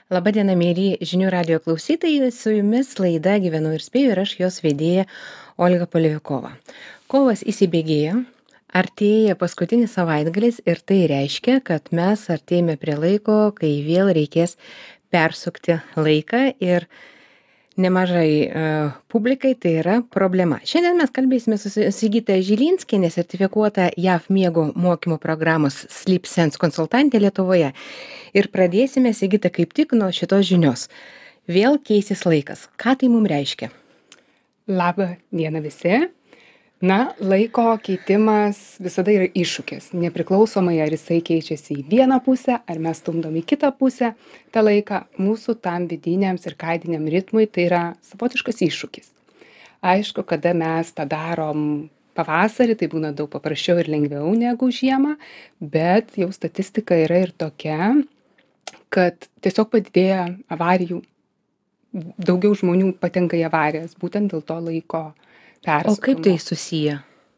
Labadiena, mėly žinių radio klausytojai, su jumis laida Gyvenu ir spėju ir aš jos vedėja Olga Polevikova. Kovas įsibėgėjo, artėja paskutinis savaitgalis ir tai reiškia, kad mes artėjame prie laiko, kai vėl reikės persukti laiką ir nemažai publikai tai yra problema. Šiandien mes kalbėsime su Sigita Žilinskienė, sertifikuota JAV miego mokymo programos Sleep Sense konsultantė Lietuvoje. Ir pradėsime, Sigita, kaip tik nuo šitos žinios. Vėl keisis laikas. Ką tai mums reiškia? Labą dieną visi. Laiko keitimas visada yra iššūkis. Nepriklausomai, ar jisai keičiasi į vieną pusę, ar mes stumdom į kitą pusę, tą laiką mūsų tam vidiniam cirkadiniam ritmui tai yra savotiškas iššūkis. Aišku, kada mes tą darom pavasarį, tai būna daug paprasčiau ir lengviau negu žiemą, bet jau statistika yra ir tokia, kad tiesiog padidėja avarijų. Daugiau žmonių patenka į avarijas, būtent dėl to laiko persukimo. O kaip tai susiję?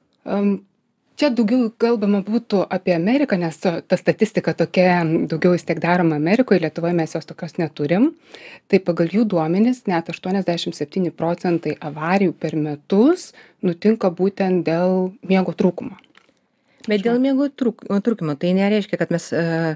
Čia daugiau kalbama būtų apie Ameriką, nes ta statistika tokia daugiau vis tiek daroma Amerikoje, Lietuvoje mes jos tokios neturim. Tai pagal jų duomenis net 87% avarijų per metus nutinka būtent dėl miego trūkumo. Bet dėl miego trūkumo tai nereiškia, kad mes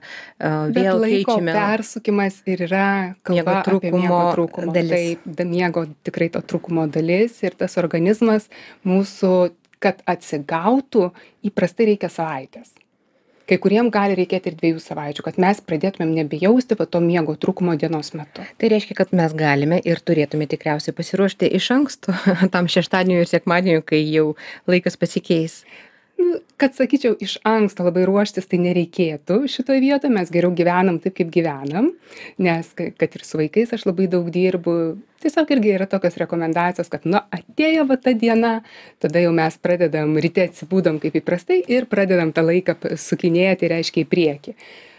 vėl laiko keičiame persukimas ir yra kalba apie miego trūkumo dalis. Tai miego tikrai to trūkumo dalis ir tas organizmas mūsų, kad atsigautų, įprastai reikia savaitės. Kai kuriem gali reikėti ir 2 savaičių, kad mes pradėtumėm nebejausti to miego trūkumo dienos metu. Tai reiškia, kad mes galime ir turėtume tikriausiai pasiruošti iš anksto tam šeštadieniu ir sekmadieniu, kai jau laikas pasikeis. Kad sakyčiau, iš anksto labai ruoštis tai nereikėtų šitoje vietoje, mes geriau gyvenam taip, kaip gyvenam, nes kad ir su vaikais aš labai daug dirbu, tiesiog irgi yra tokios rekomendacijos, kad atėjo ta diena, tada jau mes pradedam, ryte atsibūdom kaip įprastai ir pradedam tą laiką sukinėti, reiškia į priekį.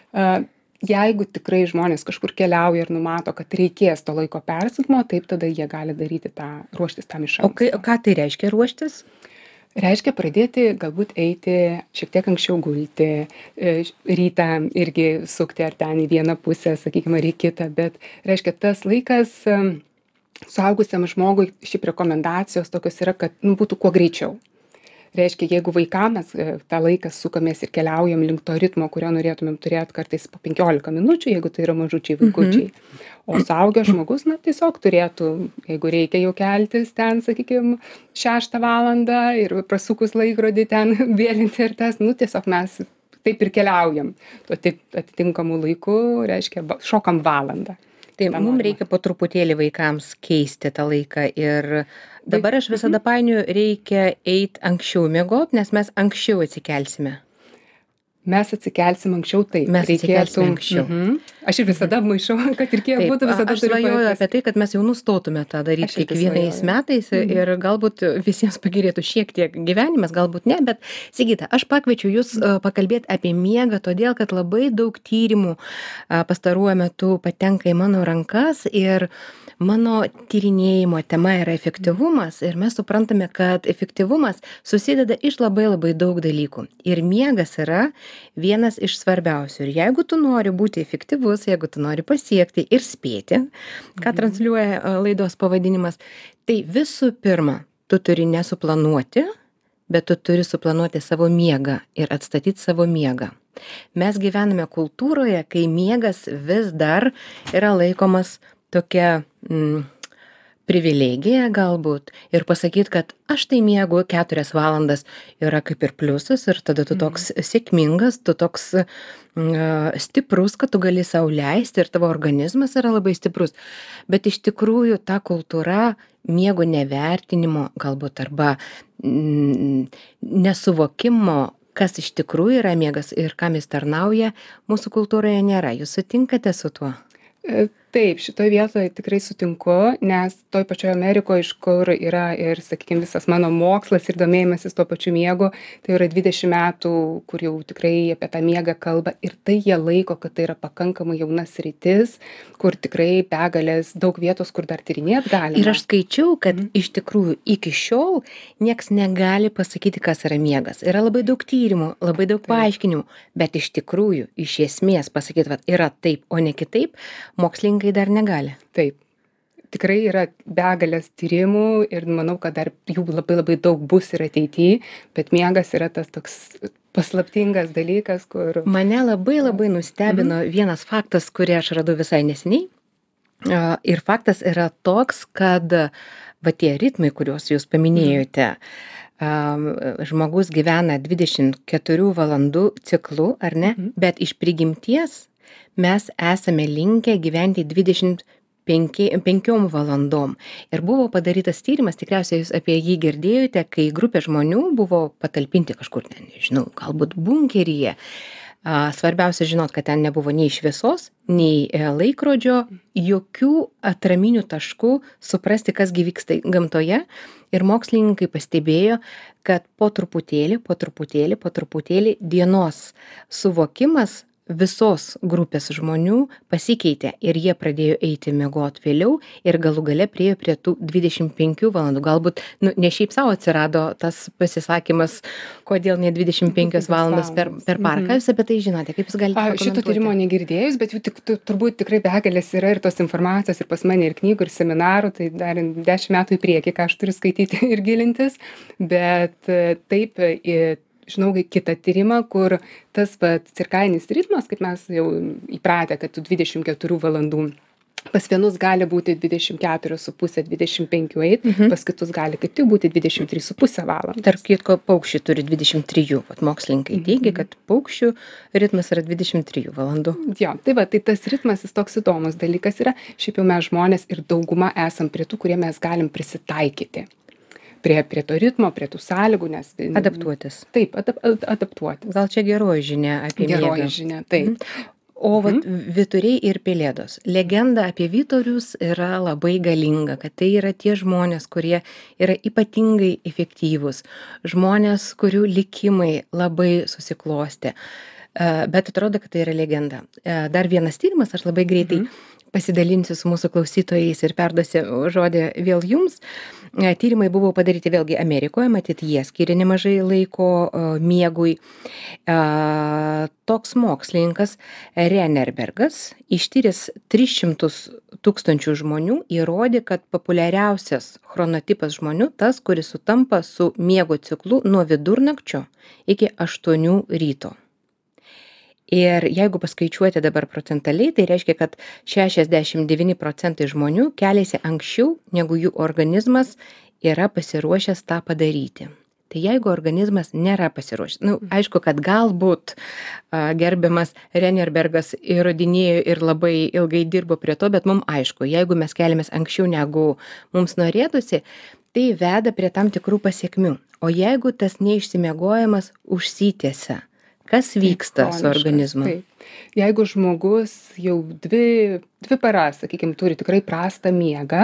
Jeigu tikrai žmonės kažkur keliauja ir numato, kad reikės to laiko persukimo, taip tada jie gali daryti ruoštis tam iš anksto. O ką tai reiškia ruoštis? Reiškia pradėti galbūt eiti šiek tiek anksčiau gulti, rytą irgi sukti ar ten į vieną pusę, sakykime, ar į kitą, bet reiškia tas laikas suaugusiam žmogui šiaip rekomendacijos tokios yra, kad būtų kuo greičiau. Reiškia, jeigu vaikam mes tą laiką sukamės ir keliaujam link to ritmo, kurio norėtumėm turėti kartais po 15 minučių, jeigu tai yra mažučiai vaikučiai. O suaugęs žmogus, tiesiog turėtų, jeigu reikia jau keltis ten, sakykime, 6 valandą ir prasukus laikrodį ten vėlinti ir tas, tiesiog mes taip ir keliaujam. Tuo atitinkamu laiku, reiškia, šokam valandą. Tai mums reikia po truputėlį vaikams keisti tą laiką ir dabar aš visada painioju, reikia eiti anksčiau miegot, nes mes anksčiau atsikelsime. Mes atsikelsim anksčiau, taip. Mes atsikelsime anksčiau. Aš ir visada maišau, kad ir kiek būtų visada. Aš svajoju apie tai, kad mes jau nustotume tą daryti kiekvienais metais ir galbūt visiems pagerėtų šiek tiek gyvenimas, galbūt ne, bet Sigita, aš pakviečiu jūs pakalbėti apie miegą, todėl kad labai daug tyrimų pastaruoju metu patenka į mano rankas ir mano tyrinėjimo tema yra efektyvumas ir mes suprantame, kad efektyvumas susideda iš labai daug dalykų. Ir miegas yra vienas iš svarbiausių. Ir jeigu tu nori būti efektyvus, jeigu tu nori pasiekti ir spėti, ką transliuoja laidos pavadinimas, tai visų pirma, tu turi nesuplanuoti, bet tu turi suplanuoti savo miegą ir atstatyti savo miegą. Mes gyvename kultūroje, kai miegas vis dar yra laikomas tokia privilegija galbūt ir pasakyti, kad aš tai miegu 4 valandas yra kaip ir pliusas ir tada tu toks sėkmingas, tu toks stiprus, kad tu gali sau leisti ir tavo organizmas yra labai stiprus. Bet iš tikrųjų ta kultūra miego nevertinimo galbūt arba nesuvokimo, kas iš tikrųjų yra miegas ir kam jis tarnauja, mūsų kultūroje nėra. Jūs sutinkate su tuo? Taip, šitoje vietoje tikrai sutinku, nes toj pačioje Amerikoje, iš kur yra ir, sakykime, visas mano mokslas ir domėjimasis tuo pačiu miegu, tai yra 20 metų, kur jau tikrai apie tą miegą kalba ir tai jie laiko, kad tai yra pakankamai jauna sritis, kur tikrai begalės daug vietos, kur dar tyrinėt galima. Ir aš skaičiau, kad iš tikrųjų iki šiol nieks negali pasakyti, kas yra miegas. Yra labai daug tyrimų, labai daug paaiškinimų, bet iš tikrųjų, iš esmės pasakyti, yra taip, o ne kitaip, mokslininkai mokslininkai dar negali. Taip. Tikrai yra begalės tyrimų ir manau, kad dar jų labai daug bus ir ateityje, bet miegas yra tas toks paslaptingas dalykas, kur... Mane labai nustebino vienas faktas, kurį aš radau visai neseniai. Ir faktas yra toks, kad va tie ritmai, kuriuos jūs paminėjote, žmogus gyvena 24 valandų ciklu, ar ne? Bet iš prigimties mes esame linkę gyventi 25 valandom. Ir buvo padarytas tyrimas, tikriausiai jūs apie jį girdėjote, kai grupė žmonių buvo patalpinti kažkur, nežinau, galbūt bunkeryje. Svarbiausia žinot, kad ten nebuvo nei šviesos, nei laikrodžio, jokių atraminių taškų suprasti, kas gi vyksta gamtoje. Ir mokslininkai pastebėjo, kad po truputėlį dienos suvokimas visos grupės žmonių pasikeitė ir jie pradėjo eiti miegot vėliau ir galų gale priėjo prie tų 25 valandų. Galbūt ne šiaip savo atsirado tas pasisakymas, kodėl ne 25 valandas per parą. Ką jūs apie tai žinote? Kaip jūs galite pakomentuoti? Šito tyrimo negirdėjus, bet jų turbūt tikrai begalės yra ir tos informacijos ir pas mane ir knygų, ir seminarų, tai dar 10 metų į priekį, ką aš turiu skaityti ir gilintis, bet taip, žinau kitą tyrimą, kur tas cirkadinis ritmas, kaip mes jau įpratę, kad tų 24 valandų pas vienus gali būti 24,5, 25 eit, pas kitus gali kaip tik būti 23,5 valandos. Tarp kitko, paukščiai turi 23, mokslininkai teigia, kad paukščių ritmas yra 23 valandų. Jo, tai tas ritmas, jis toks įdomus dalykas yra, šiaip jau mes žmonės ir dauguma esam prie tų, kurie mes galim prisitaikyti. Prie to ritmo, prie tų sąlygų, nes... Adaptuotis. Taip, adaptuotis. Gal čia geroji žinia apie miegą? Geroji žinia, taip. O vyturiai ir pelėdos. Legenda apie vyturius yra labai galinga, kad tai yra tie žmonės, kurie yra ypatingai efektyvūs, žmonės, kurių likimai labai susiklostė. Bet atrodo, kad tai yra legenda. Dar vienas tyrimas, aš labai greitai pasidalinsiu su mūsų klausytojais ir perduosiu žodį vėl jums. Tyrimai buvo padaryti vėlgi Amerikoje, matyt, jie skiria nemažai laiko miegui. Toks mokslininkas Rennerbergas, ištyręs 300 000 žmonių, įrodė, kad populiariausias chronotipas žmonių tas, kuris sutampa su miego ciklu nuo vidurnakčio iki 8 ryto. Ir jeigu paskaičiuoti dabar procentaliai, tai reiškia, kad 69% žmonių keliasi anksčiau, negu jų organizmas yra pasiruošęs tą padaryti. Tai jeigu organizmas nėra pasiruošęs, aišku, kad galbūt gerbiamas Rennerbergas įrodinėjo ir labai ilgai dirbo prie to, bet mums aišku, jeigu mes keliamės anksčiau, negu mums norėtųsi, tai veda prie tam tikrų pasiekmių. O jeigu tas neišsimiegojimas užsitęsia, kas vyksta su organizmu? Taip. Jeigu žmogus jau dvi paras, sakykime, turi tikrai prastą miegą,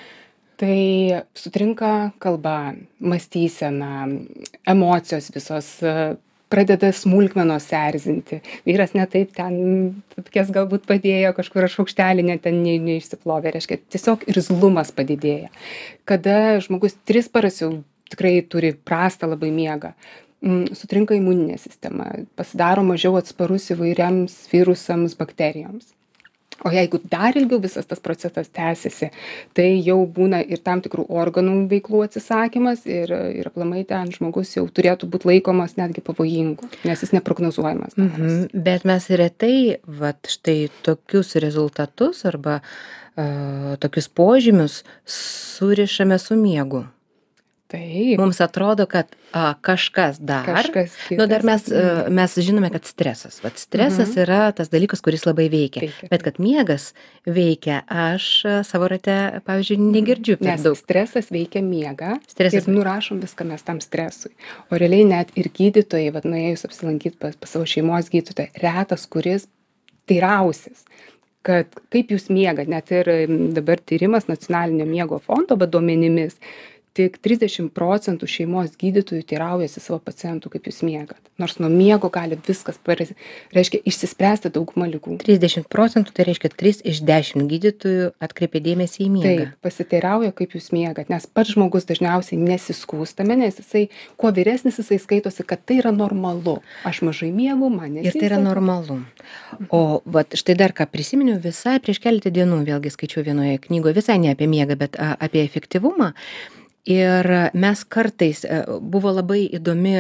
tai sutrinka kalba, mąstysena, emocijos visos, pradeda smulkmenos erzinti. Vyras ne taip ten, kas galbūt padėjo, kažkur šaukštelį ten neišsiplovė, reiškia, tiesiog irzlumas padidėja. Kada žmogus 3 paras jau tikrai turi prastą labai miegą, sutrinka imuninė sistema, pasidaro mažiau atsparus įvairiams virusams, bakterijoms. O jeigu dar ilgiau visas tas procesas tęsiasi, tai jau būna ir tam tikrų organų veiklų atsisakymas ir aplamai ten žmogus jau turėtų būti laikomas netgi pavojingu, nes jis neprognozuojamas. Bet mes retai, štai tokius rezultatus arba tokius požymius surišame su miegu. Taip. Mums atrodo, kad kažkas dar. Dar mes žinome, kad stresas. Stresas yra tas dalykas, kuris labai veikia. Bet kad miegas veikia, aš savo rate, pavyzdžiui, negirdžiu per daug. Nes stresas veikia miegą ir nurašom viską mes tam stresui. O realiai net ir gydytojai, nuėjus apsilankyti pas savo šeimos gydytoją, retas, kuris teirausis, kad kaip jūs miegat, net ir dabar tyrimas Nacionalinio miego fondo duomenimis, tik 30% šeimos gydytojų teiraujasi savo pacientų, kaip jūs miegat. Nors nuo miego gali viskas, reiškia, išsispręsti daugumą ligų. 30%, tai reiškia 3 iš 10 gydytojų atkreipia dėmesį į miegą. Taip, pasiteirauja, kaip jūs miegat, nes pats žmogus dažniausiai nesiskūstame, nes jisai, kuo vyresnis jisai skaitosi, kad tai yra normalu. Aš mažai miegu, man nesiseka. Ir tai yra normalu. O vat štai dar ką prisiminiau, visai prieš keletą dienų, vėlgi skaičiau vienoje knygoje, visai ne apie miegą, bet apie efektyvumą. Ir mes kartais, buvo labai įdomi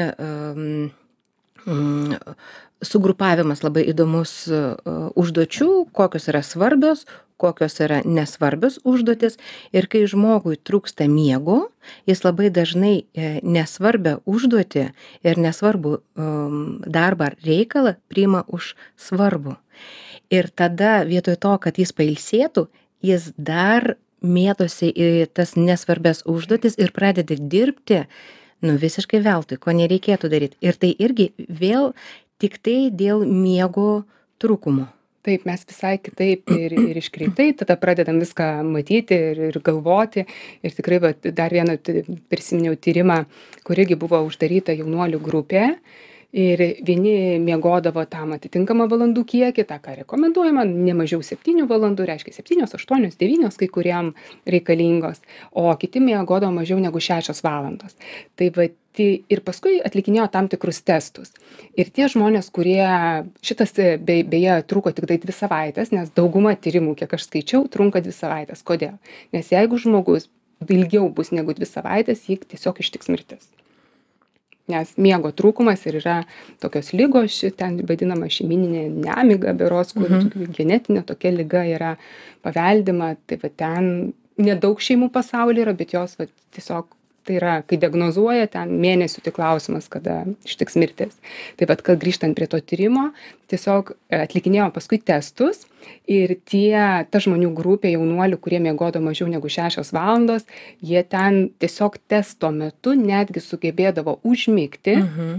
sugrupavimas, labai įdomus užduočių, kokios yra svarbios, kokios yra nesvarbios užduotis. Ir kai žmogui trūksta miego, jis labai dažnai nesvarbę užduotį ir nesvarbų darbą ar reikalą priima už svarbu. Ir tada vietoj to, kad jis pailsėtų, jis dar mėtosi į tas nesvarbės užduotis ir pradeda dirbti, visiškai veltui, ko nereikėtų daryti. Ir tai irgi vėl tik tai dėl miego trūkumo. Taip, mes visai kitaip ir iškreiptai tada pradedam viską matyti ir galvoti. Ir tikrai dar vieną prisiminiau tyrimą, kur irgi buvo uždaryta jaunuolių grupė. Ir vieni miegodavo tam atitinkamą valandų kiekį, tą, ką rekomenduojama, ne mažiau 7 valandų, reiškia 7, 8, 9 kai kuriam reikalingos, o kiti miegodavo mažiau negu 6 valandos. Tai ir paskui atlikinėjo tam tikrus testus. Ir tie žmonės, kurie, šitas beje truko tik tai 2 savaitės, nes dauguma tyrimų, kiek aš skaičiau, trunka 2 savaitės. Kodėl? Nes jeigu žmogus ilgiau bus negu 2 savaitės, jį tiesiog ištiks mirtis. Nes miego trūkumas ir yra tokios ligos, ten vadinama šeimyninė nemiga, berods, kur genetinė tokia liga yra paveldima, tai ten nedaug šeimų pasaulyje yra, bet jos tiesiog tai yra, kai diagnozuoja, ten mėnesių tik klausimas, kada ištiks mirtis. Tai kad grįžtant prie to tyrimo, tiesiog atlikinėjo paskui testus ir ta žmonių grupė jaunuolių, kurie miegodo mažiau negu 6 valandos, jie ten tiesiog testo metu netgi sugebėdavo užmigti.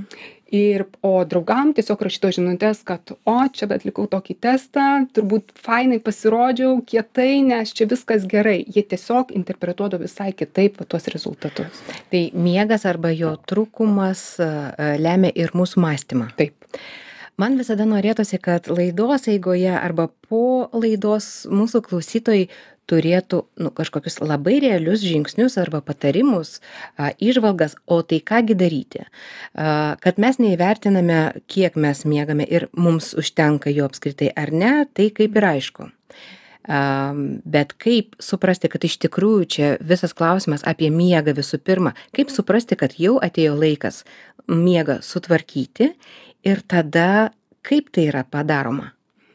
O draugam tiesiog rašyto žinutės, kad čia atlikau tokį testą, turbūt fainai pasirodžiau, kietai, nes čia viskas gerai. Jie tiesiog interpretuodavo visai kitaip tuos rezultatus. Tai miegas arba jo trūkumas lemia ir mūsų mąstymą. Taip. Man visada norėtųsi, kad laidos eigoje arba po laidos mūsų klausytojai turėtų kažkokius labai realius žingsnius arba patarimus, įžvalgas, o tai kągi daryti. Kad mes neįvertiname, kiek mes miegame ir mums užtenka jo apskritai ar ne, tai kaip ir aišku. Bet kaip suprasti, kad iš tikrųjų čia visas klausimas apie miegą visų pirma, kaip suprasti, kad jau atėjo laikas miegą sutvarkyti ir tada kaip tai yra padaroma?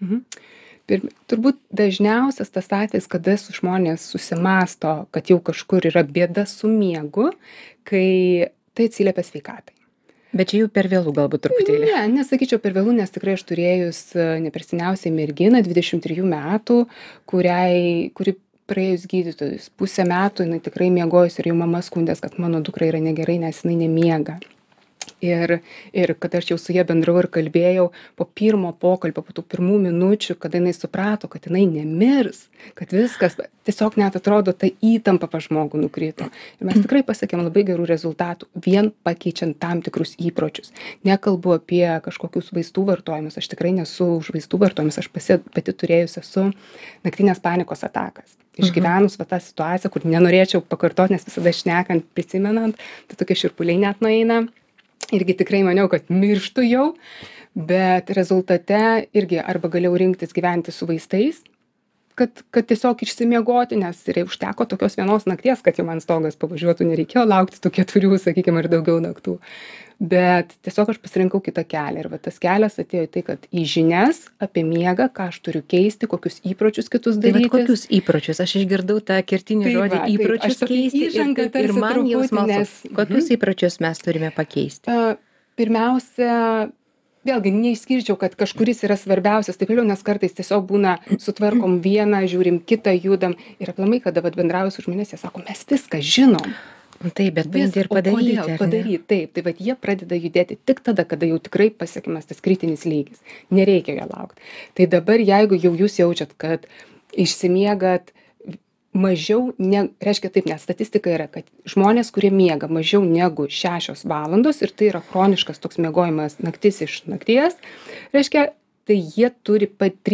Turbūt dažniausias tas atvejis, kada žmonės susimąsto, kad jau kažkur yra bėda su miegu, kai tai atsiliepia sveikatai. Bet čia jau per vėlų galbūt truputėlį. Ne, nesakyčiau per vėlų, nes tikrai aš turėjus neperseniausiai merginą, 23 metų, kuri praėjus gydytojus 5 metų, jinai tikrai miegojus ir jau mama skundės, kad mano dukra yra negerai, nes jinai nemiega. Ir kad aš jau su ja bendravau ir kalbėjau, po pirmo pokalbio, po tų pirmų minučių, kada jinai suprato, kad jinai nemirs, kad viskas, tiesiog net atrodo, ta įtampa pas žmogų nukrito. Ir mes tikrai pasiekėm labai gerų rezultatų, vien pakeičiant tam tikrus įpročius. Nekalbu apie kažkokius vaistų vartojimus, aš tikrai nesu už vaistų vartojimus, aš pati turėjusi esu naktinės panikos atakas. Išgyvenus tą situaciją, kur nenorėčiau pakartoti, nes visada šnekant, prisimenant, tai tokie šiurpuliai net nueina. Irgi tikrai maniau, kad mirštu jau, bet rezultate irgi arba galėjau rinktis gyventi su vaistais, kad tiesiog išsimiegoti, nes ir užteko tokios vienos nakties, kad jau man stogas pavažiuotų, nereikėjo laukti tų 4, sakykime, ar daugiau naktų. Bet tiesiog aš pasirinkau kitą kelią ir tas kelias atėjo į tai, kad į žinias apie miegą, ką aš turiu keisti, kokius įpročius kitus daryti. Kokius įpročius? Aš išgirdau tą kertinį žodį įpročius keisti ir man jau smalsu. Kokius įpročius mes turime pakeisti? Pirmiausia, vėlgi neišskirčiau, kad kažkuris yra svarbiausias, taip vėliau, nes kartais tiesiog būna sutvarkom vieną, žiūrim kitą, judam ir aplamai, kada bendrauju su žmonės, jie sako, mes viską žinom. Taip, bet paimti ir padaryti. Taip, tai jie pradeda judėti tik tada, kada jau tikrai pasiekiamas tas kritinis lygis. Nereikia jo laukti. Tai dabar, jeigu jau jūs jaučiat, kad išsimiegat mažiau, reiškia taip, nes statistika yra, kad žmonės, kurie miega mažiau negu 6 valandos ir tai yra chroniškas toks miegojimas naktis iš nakties, reiškia, tai jie turi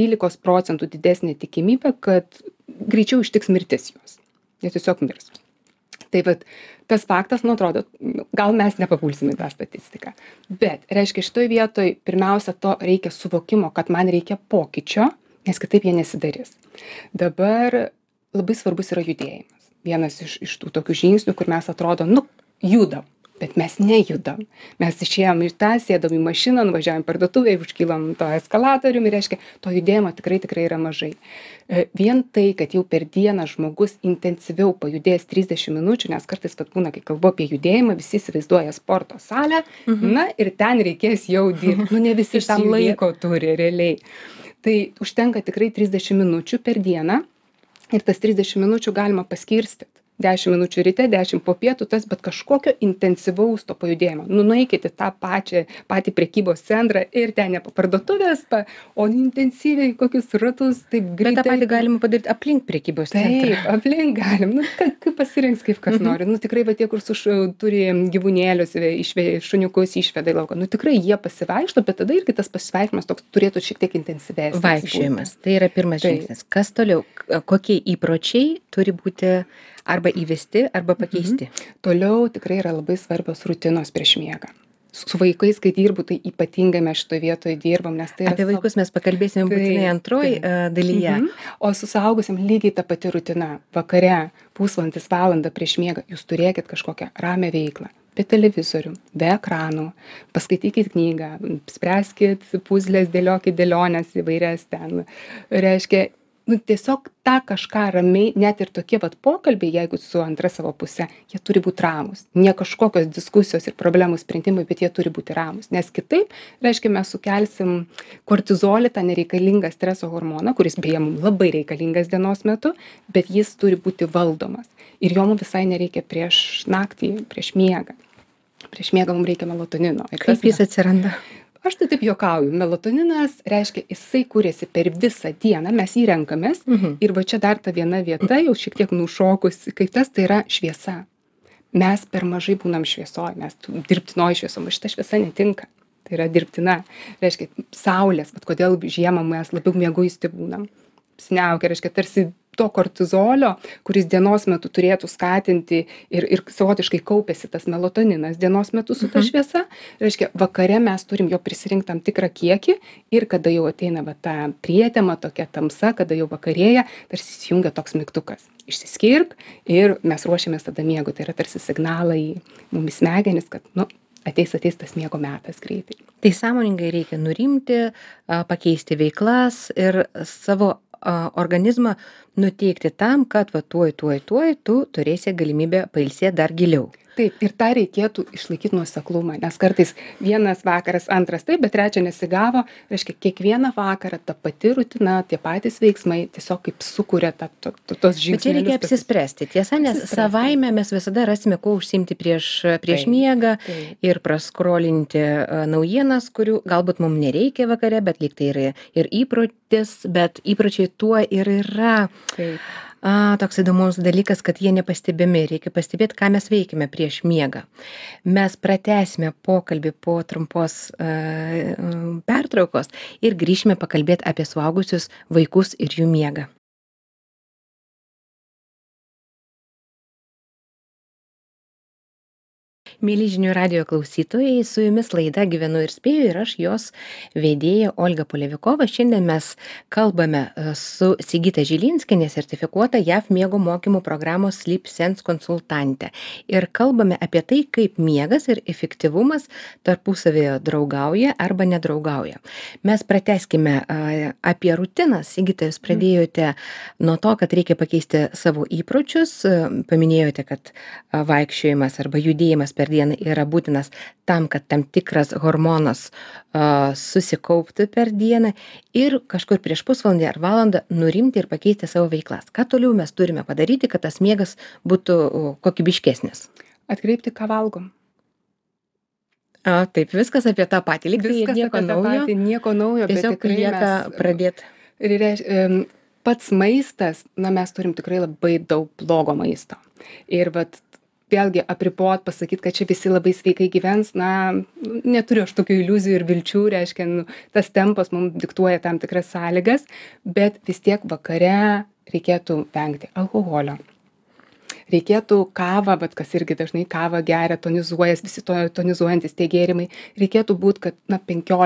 13% didesnę tikimybę, kad greičiau ištiks mirtis juos. Jie tiesiog mirs. Tai vat, tas faktas, nu atrodo, gal mes nepapulsime į tą statistiką. Bet, reiškia, šitoj vietoj pirmiausia to reikia suvokimo, kad man reikia pokyčio, nes kitaip jie nesidarys. Dabar labai svarbus yra judėjimas. Vienas iš tų tokių žingsnių, kur mes atrodo, nu, judam. Bet mes nejudam. Mes išėjom iš tą, sėdom į mašiną, nuvažiavom į parduotuvę, užkylam to eskalatoriumi, reiškia, to judėjimo tikrai yra mažai. Vien tai, kad jau per dieną žmogus intensyviau pajudės 30 minučių, nes kartais pat būna, kai kalbu apie judėjimą, visi įsivaizduoja sporto salę, na ir ten reikės jau dirbti. Nu, ne visi tam laiko turi realiai. Tai užtenka tikrai 30 minučių per dieną ir tas 30 minučių galima paskirstyti. 10 minučių ryte, 10 po pietų, bet kažkokio intensyvaus to pajudėjimo. Nu, nueikite tą patį prekybos centrą ir ten ne po parduotuvės, o intensyviai kokius ratus, taip greitai. Bet tą patį galima padaryti aplink prekybos centrą. Taip, aplink galim. Nu, kaip pasirinks, kaip kas nori. Nu, tikrai, va tie, kur turi gyvūnėlius, šuniukus išveda į lauką. Nu, tikrai jie pasivaikšto, bet tada irgi tas pasivaikščiojimas toks turėtų šiek tiek intensyvesnis. Vaikščiojimas. Tai yra pirmas žingsnis. Kas toliau? Kokie įpročiai turi būti arba įvesti, arba pakeisti? Toliau tikrai yra labai svarbios rutinos prieš miegą. Su vaikais, kai dirbu, tai ypatingai mes šitoje vietoje dirbam, nes tai yra... Apie vaikus mes pakalbėsime būtinai antroji dalyje. O su suaugusiam lygiai ta pati rutina. Vakare, pusvalandis, valandą prieš miegą, jūs turėkit kažkokią ramią veiklą. Be televizorių, be ekranų, paskaitykit knygą, spręskit puzlės, dėliokit dėlionės įvairias ten. Reiškia, nu, tiesiog tą kažką ramiai, net ir tokie vat pokalbiai, jeigu su antra savo pusė, jie turi būti ramus. Ne kažkokios diskusijos ir problemų sprendimai, bet jie turi būti ramus. Nes kitaip, reiškia, mes sukelsim kortizolį, tą nereikalingą streso hormoną, kuris beje mums labai reikalingas dienos metu, bet jis turi būti valdomas. Ir jo mums visai nereikia prieš naktį, prieš miegą. Prieš miegą mums reikia melatonino. Kaip jis atsiranda? Aš tai taip juokauju. Melatoninas reiškia, jisai kūrėsi per visą dieną, mes jį renkamės ir va čia dar ta viena vieta, jau šiek tiek nušokus, kaip tas tai yra šviesa. Mes per mažai būnam šviesoje, mes dirbtinoji šviesom, šita šviesa netinka. Tai yra dirbtina. Reiškia, saulės, bet kodėl žiemą mes labiau mieguisti būnam. Sniaukia, reiškia, tarsi to kortizolio, kuris dienos metu turėtų skatinti ir savotiškai kaupėsi tas melatoninas dienos metu su ta šviesa. Reiškia, vakare mes turim jo prisirinkti tam tikrą kiekį ir kada jau ateina va ta prietema, tokia tamsa, kada jau vakarėja, tarsi įsijungia toks mygtukas. Išsiskirk ir mes ruošiamės tada miego. Tai yra tarsi signalai mumis smegenis, kad, nu, ateis tas miego metas greitai. Tai sąmoningai reikia nurimti, pakeisti veiklas ir savo organizmą nuteikti tam, kad va tuoj tu turėsi galimybę pailsėti dar giliau. Taip, ir tą reikėtų išlaikyti nuoseklumą, nes kartais vienas vakaras, antras taip, bet trečia nesigavo, reiškia, kiekvieną vakarą ta pati rutina, tie patys veiksmai tiesiog kaip sukuria tos žingsnelius. Bet čia reikia apsispręsti, tiesa, nes savaime mes visada rasime, kuo užsiimti prieš miegą ir praskrolinti naujienas, kurių galbūt mums nereikia vakare, bet lyg tai yra ir įprotis, bet įpročiai tuo ir yra. Taip. Toks įdomus dalykas, kad jie nepastebimi. Reikia pastebėti, ką mes veikime prieš miegą. Mes pratęsime pokalbį po trumpos pertraukos ir grįšime pakalbėti apie suaugusius vaikus ir jų miegą. Mėly žinių radijo klausytojai, su jumis laida Gyvenu ir spėju ir aš jos vedėja Olga Polevikova. Šiandien mes kalbame su Sigita Žilinskienė, sertifikuota JAF miego mokymų programos Sleep Sense konsultantė. Ir kalbame apie tai, kaip miegas ir efektyvumas tarpusavėje draugauja arba nedraugauja. Mes pratęskime apie rutiną. Sigita, jūs pradėjote nuo to, kad reikia pakeisti savo įpročius. Paminėjote, kad vaikščiojimas arba judėjimas per dieną yra būtinas tam, kad tam tikras hormonas susikauptų per dieną ir kažkur prieš pusvalandį ar valandą nurimti ir pakeisti savo veiklas. Ką toliau mes turime padaryti, kad tas miegas būtų kokybiškesnis? Atkreipti, ką valgom. Taip, viskas apie tą patį. Lyg tai nieko naujo. Nieko naujo, tiesiog bet tikrai lieka pradėti. pats maistas, na, mes turim tikrai labai daug blogo maisto. Ir vat vėlgi apribot, pasakyti, kad čia visi labai sveikai gyvens, na, neturiu aš tokių iliuzijų ir vilčių, reiškia, nu, tas tempas mums diktuoja tam tikras sąlygas, bet vis tiek vakare reikėtų vengti alkoholio. Reikėtų kavą, bet kas irgi dažnai kavą geria, tonizuojas, visi tonizuojantis tie gėrimai. Reikėtų būti, kad na,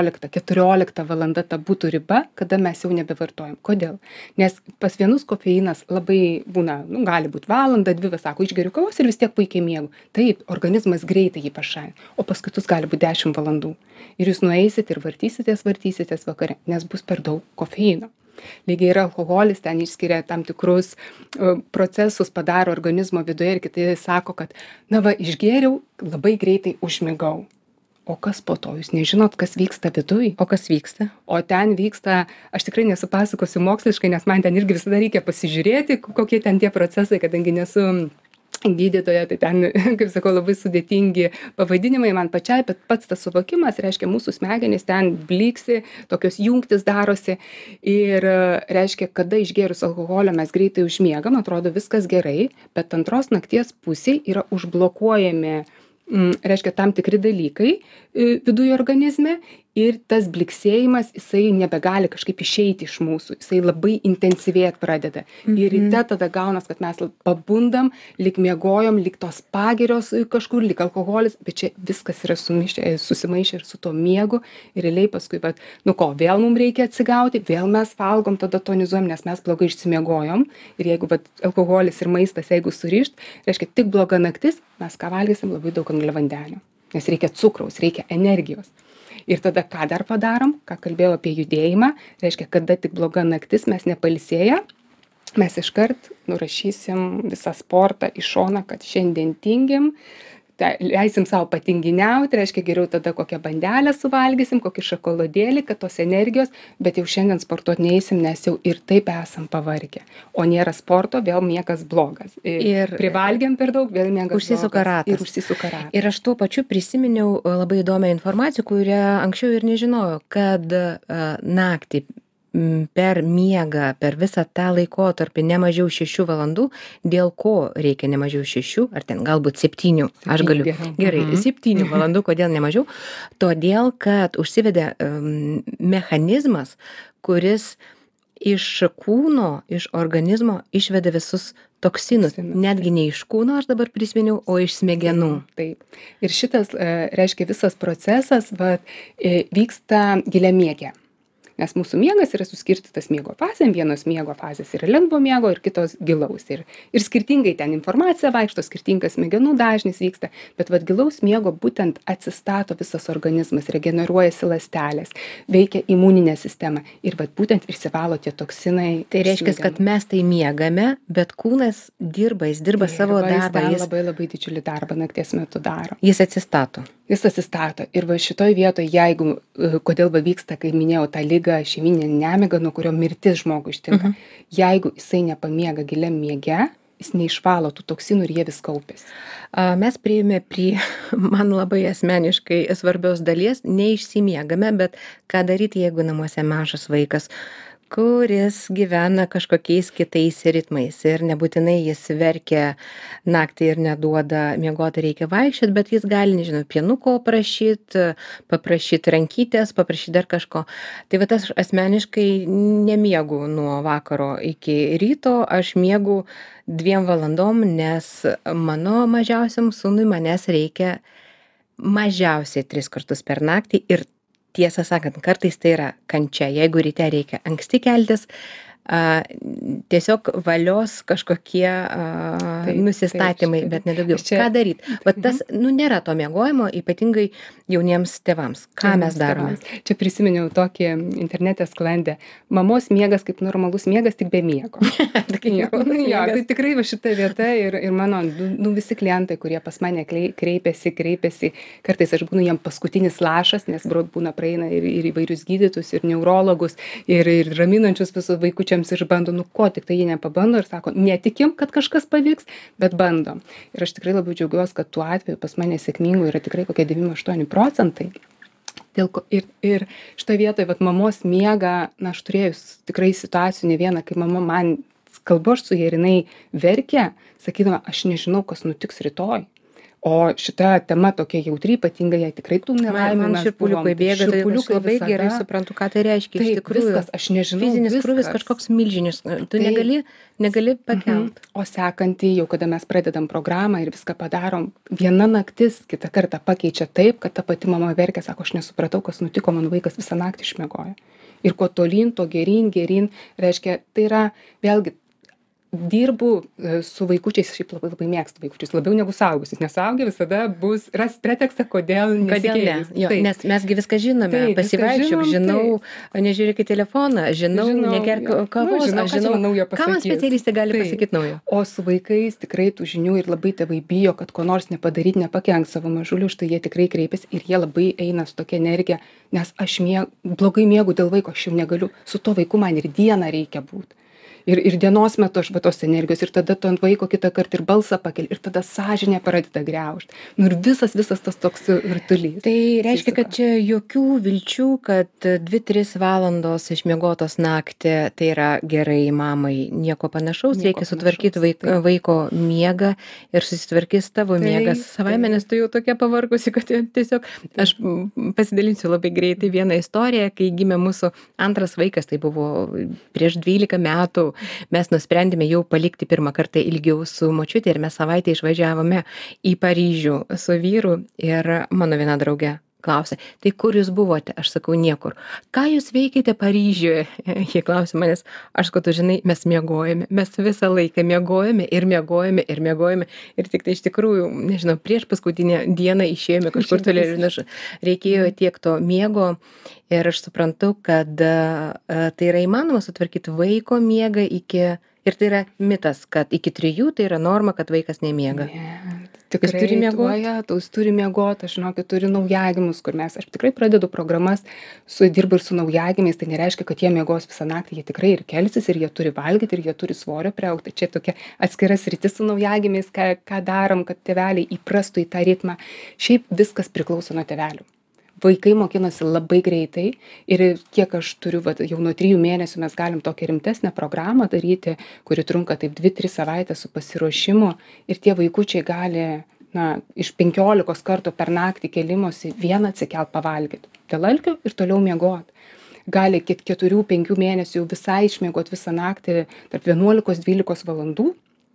15-14 valanda ta būtų riba, kada mes jau nebevartojam. Kodėl? Nes pas vienus kofeinas labai būna, nu, gali būti valandą, 2, sako, išgeriu kavos ir vis tiek puikiai miegu. Taip, organizmas greitai jį pašalina, o pas kitus gali būti 10 valandų. Ir jūs nueisit ir vartysitės vakare, nes bus per daug kofeino. Lygiai ir alkoholis ten išskiria tam tikrus procesus, padaro organizmo viduje ir kiti sako, kad, na va, išgėriau, labai greitai užmigau. O kas po to? Jūs nežinot, kas vyksta viduj? O kas vyksta? O ten vyksta, aš tikrai nesupasakosiu moksliškai, nes man ten irgi visada reikia pasižiūrėti, kokie ten tie procesai, kadangi nesu gydytoja, tai ten, kaip sakau, labai sudėtingi pavadinimai man pačiai, bet pats tas suvokimas, reiškia, mūsų smegenys ten blyksi, tokios jungtis darosi ir reiškia, kada išgėrus alkoholio mes greitai užmiegam, atrodo viskas gerai, bet antros nakties pusėje yra užblokuojami, reiškia, tam tikri dalykai viduje organizme ir tas bliksėjimas, jisai nebegali kažkaip išeiti iš mūsų, jisai labai intensyvėt pradeda. Ir ryte tada gaunas, kad mes pabundam, lyg miegojom, lyg tos pagirios kažkur, lyg alkoholis, bet čia viskas yra susimaišę ir su to miegu ir realiai paskui, bet, nu ko, vėl mums reikia atsigauti, vėl mes valgom, tada tonizuojam, nes mes blogai išsimiegojom ir jeigu bet, alkoholis ir maistas, jeigu surišt, reiškia tik bloga naktis, mes ką valgysim, labai daug angliavandenių, nes reikia cukraus, reikia energijos. Ir tada ką dar padarom, ką kalbėjau apie judėjimą, reiškia, kada tik bloga naktis, mes nepailsėję, mes iškart nurašysim visą sportą į šoną, kad šiandien tingim, leisim savo patinginiauti, reiškia, geriau tada kokią bandelę suvalgysim, kokį šokoladėlį, kad tos energijos, bet jau šiandien sportuoti neįsim, nes jau ir taip esam pavargę. O nėra sporto, vėl miegas blogas. Ir privalgiam per daug, vėl miegas užsisuka blogas. Ratas. Ir užsisuka ratas. Ir aš tuo pačiu prisiminiau labai įdomią informaciją, kurią anksčiau ir nežinojau, kad naktį per miegą, per visą tą laikotarpį ne mažiau 6 valandų, dėl ko reikia ne mažiau 6, ar ten galbūt 7, aš galiu. Gerai, 7 valandų, kodėl ne mažiau? Todėl, kad užsivedė mechanizmas, kuris iš kūno, iš organizmo išveda visus toksinus. Netgi ne iš kūno, aš dabar prisiminiau, o iš smegenų. Taip. Ir šitas, reiškia, visas procesas vyksta giliamiegė. Nes mūsų miegas yra suskirstytas miego fazėm, vienos miego fazės yra lengvo miego ir kitos gilaus. Ir skirtingai ten informacija vaikšto, skirtingas smegenų dažnis vyksta, bet vat gilaus miego būtent atsistato visas organizmas, regeneruojasi ląstelės, veikia imuninė sistema ir vat būtent išsivalo tie toksinai. Tai reiškia, kad mes tai miegame, bet kūnas dirba, jis dirba savo darbą. Jis labai labai didžiulį darbą nakties metu daro. Jis atsistato. Jis atsistato. Ir va šitoj vietoj, jeigu, kodėl va vyksta, kai minėjau, tą ligą šeiminė nemiga, nuo kurio mirtis žmogui ištinka. Jeigu jisai nepamiega giliam miege, jis neišvalo tų toksinų ir jie vis kaupėsi. Mes priėjome prie man labai asmeniškai svarbios dalies, neišsimiegame, bet ką daryti, jeigu namuose mažas vaikas, kuris gyvena kažkokiais kitais ritmais ir nebūtinai jis verkia naktį ir neduoda miegoti, reikia vaikščioti, bet jis gali, nežinau, pienuko paprašyti rankytės, paprašyti dar kažko. Tai va aš asmeniškai nemiegu nuo vakaro iki ryto, aš miegu 2 valandom, nes mano mažiausiam sūnui manęs reikia mažiausiai 3 kartus per naktį ir tiesą sakant, kartais tai yra kančia. Jeigu ryte reikia anksti keltis, tiesiog valios kažkokie nusistatymai, bet nedaugiau. Ką daryti? Vat tas, nėra to miegojimo, ypatingai jauniems tėvams. Ką mes darome? Čia prisiminiau tokį internete sklandę. Mamos miegas kaip normalus miegas, tik be miego. Tai tikrai va šita vieta ir mano visi klientai, kurie pas mane kreipiasi, kartais aš būnu jam paskutinis lašas, nes būna praeina ir įvairius gydytus, ir neurologus, ir raminančius visus vaikučiams išbando, ko tik tai jie nepabando ir sako, netikim, kad kažkas pavyks, bet bandom. Ir aš tikrai labai džiaugiuosi, kad tuo atveju pas mane sėkmingų yra tikrai kokie 98 procentai. Ir šitoje vietoje, vat, mamos miega, na, aš turėjus tikrai situacijų ne vieną, kai mama man kalbu aš su ja ir jinai verkia, sakydama, aš nežinau, kas nutiks rytoj. O šita tema tokia jautri, ypatingai jai tikrai tų nelaimių. Man šiurpuliukai bėga, tai aš labai gerai suprantu, ką tai reiškia. Taip, iš tikrųjų, viskas, aš nežinau. Fizinis krūvis kažkoks milžiniškas, tu negali pakelt. O sekantį, jau kada mes pradedam programą ir viską padarom, viena naktis kitą kartą pakeičia taip, kad ta pati mama verkia, sako, aš nesupratau, kas nutiko, mano vaikas visą naktį išmiegojo. Ir kuo tolyn, to geryn, reiškia, tai yra vėlgi, dirbu su vaikučiais, šiaip labai mėgstu vaikučius, labiau negu suaugusius, nes suaugę visada ras pretekstą, kodėl ne. Nes mesgi viską žinome, pasivaikščiok, žinau, nežiūrėk į telefoną, žinau, negerk kavos, žinau, ką man specialistė gali pasakyti naujo. O su vaikais tikrai tų žinių ir labai tėvai bijo, kad ko nors nepadaryti, nepakenks savo mažulių, štai jie tikrai kreipiasi ir jie labai eina su tokia energija, nes aš blogai miegu dėl vaiko, aš jau negaliu, su to vaiku man ir dieną reikia būti. Ir dienos metu aš va tos energijos ir tada tu ant vaiko kitą kartą ir balsą pakeli ir tada sąžinė pradeda griaužt. Nu ir visas tas toks rutulys. Tai reiškia, kad čia jokių vilčių, kad 2-3 valandos išmiegotos naktį tai yra gerai mamai. Nieko panašaus, reikia sutvarkyti vaiko miegą ir susitvarkys tavo miegas savaime, nes tu jau tokia pavargusi, kad tiesiog aš pasidalinsiu labai greitai vieną istoriją, kai gimė mūsų antras vaikas, tai buvo prieš 12 metų. Mes nusprendėme jau palikti pirmą kartą ilgiau su močiute ir mes savaitę išvažiavome į Paryžių su vyru ir mano viena draugė klausė, tai kur jūs buvote? Aš sakau, niekur. Ką jūs veikėte Paryžiuje? Jie klausė manęs, aš kad tu žinai, mes miegojame, mes visą laiką miegojame ir tik tai iš tikrųjų, nežinau, prieš paskutinę dieną išėjome kažkur toliau ir reikėjo tiek to miego ir aš suprantu, kad tai yra įmanoma sutvarkyti vaiko miegą ir tai yra mitas, kad iki 3 tai yra norma, kad vaikas nemiega. Tikrai jis turi miegoti, aš žinokit, turi naujagimus, kur aš tikrai pradedu programas, dirbu ir su naujagimiais, tai nereiškia, kad jie miegos visą naktį, jie tikrai ir kelsis, ir jie turi valgyti, ir jie turi svorio priaugti. Čia tokia atskira sritis su naujagimiais, ką darom, kad tėveliai įprastų į tą ritmą. Šiaip viskas priklauso nuo tėvelių. Vaikai mokinasi labai greitai ir kiek aš turiu, jau nuo 3 mėnesių mes galim tokią rimtesnę programą daryti, kuri trunka taip 2-3 savaitės su pasiruošimu ir tie vaikučiai gali, iš 15 kartų per naktį kelimosi vieną atsikelt pavalgyti dėl alkio ir toliau miegoti. Gali 4-5 mėnesių visai išmiegoti visą naktį tarp 11-12 valandų.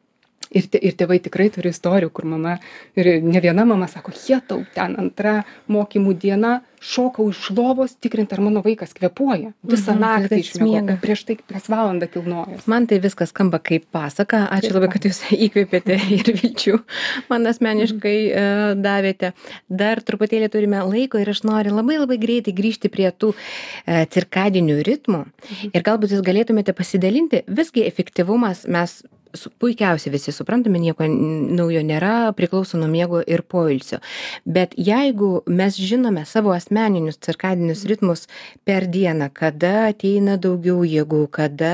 Ir tėvai tikrai turi istorijų, kur mama, ir ne viena mama sako, tau ten antra mokymų diena, šokau iš lovos, tikrint, ar mano vaikas kvėpuoja. Visą naktį išmiego, prieš tai prieš valandą kilnojas. Man tai viskas skamba kaip pasaka. Ačiū labai, kad jūs įkvėpėte ir vilčių man asmeniškai davėte. Dar truputėlį turime laiko ir aš noriu labai greitai grįžti prie tų cirkadinių ritmų. Ir galbūt jūs galėtumėte pasidalinti, visgi efektyvumas mes puikiausiai visi suprantame, nieko naujo nėra, priklauso nuo miego ir poilsio. Bet jeigu mes žinome savo asmeninius cirkadinius ritmus per dieną, kada ateina daugiau jėgų, kada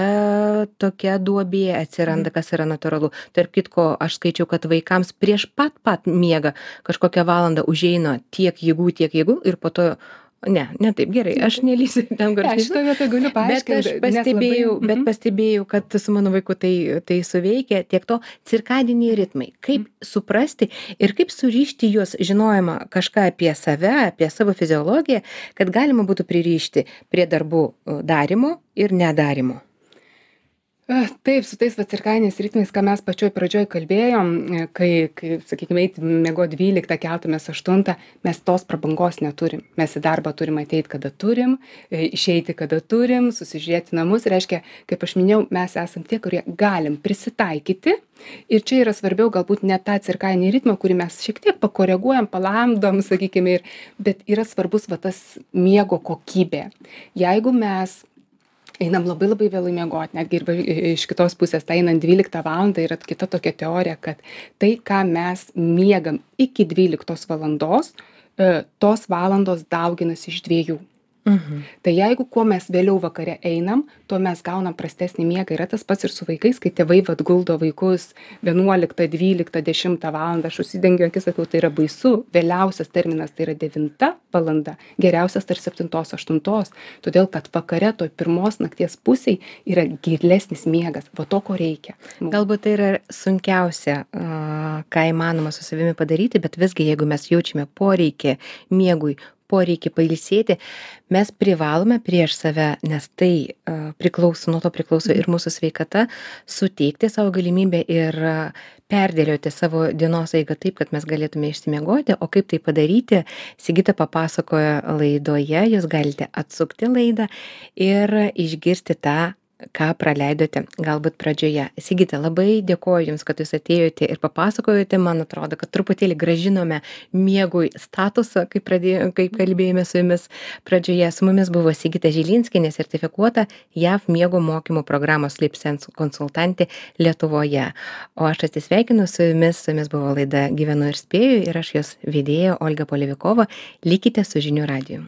tokia duobė atsiranda, kas yra natūralu. Tarp kitko, aš skaičiau, kad vaikams prieš pat miegą kažkokią valandą užeina tiek jėgų ir po to ne taip gerai, aš nelysiu ten garsiai. Šitą vietą galiu paaiškinti. Bet pastebėjau, kad su mano vaiku tai suveikia tiek to cirkadiniai ritmai. Kaip suprasti ir kaip surišti juos žinojimą kažką apie save, apie savo fiziologiją, kad galima būtų pririšti prie darbų darymo ir nedarymo. Taip, su tais cirkadiniais ritmais, ką mes pačioj pradžioj kalbėjom, kai sakykime, eiti miego 12, keltumės 8, mes tos prabangos neturim. Mes į darbą turim ateiti, kada turim, išeiti, kada turim, susižiūrėti namus. Reiškia, kaip aš minėjau, mes esam tie, kurie galim prisitaikyti. Ir čia yra svarbiau galbūt ne tą cirkadinį ritmą, kurį mes šiek tiek pakoreguojam, palamdom, sakykime, bet yra svarbus tas miego kokybė. Jeigu mes einam labai vėlai miegoti, netgi ir iš kitos pusės, tai einant 12 valandą yra kita tokia teorija, kad tai, ką mes miegam iki 12 valandos, tos valandos dauginasi iš 2. Tai jeigu kuo mes vėliau vakare einam, tuo mes gaunam prastesnį miegą. Yra tas pats ir su vaikais, kai tėvai guldo vaikus 11, 12, 10 valandą, aš užsidengiu akis, sakau, tai yra baisu, vėliausias terminas tai yra 9 valanda, geriausias tarp 7, 8, todėl kad vakare toj pirmos nakties pusėj yra gilesnis miegas, va to, ko reikia. Galbūt tai yra sunkiausia, ką įmanoma su savimi padaryti, bet visgi, jeigu mes jaučiame poreikį miegui, poreikį pailsėti, mes privalome prieš save, nes tai nuo to priklauso ir mūsų sveikata, suteikti savo galimybę ir perdėlioti savo dienos eigą taip, kad mes galėtume išsimiegoti, o kaip tai padaryti, Sigita papasakojo laidoje, jūs galite atsukti laidą ir išgirsti tą, ką praleidote galbūt pradžioje. Sigita, labai dėkoju Jums, kad Jūs atėjote ir papasakojote, man atrodo, kad truputėlį grąžinome miegui statusą, kaip kalbėjome su Jumis pradžioje. Su mumis buvo Sigita Žilinskienė, sertifikuota JAV miego mokymo programos Sleep Sense konsultantė Lietuvoje. O aš atsisveikinu su Jumis buvo laida Gyvenu ir spėju ir aš jos vedėja Olga Polevikova. Likite su Žinių radiju.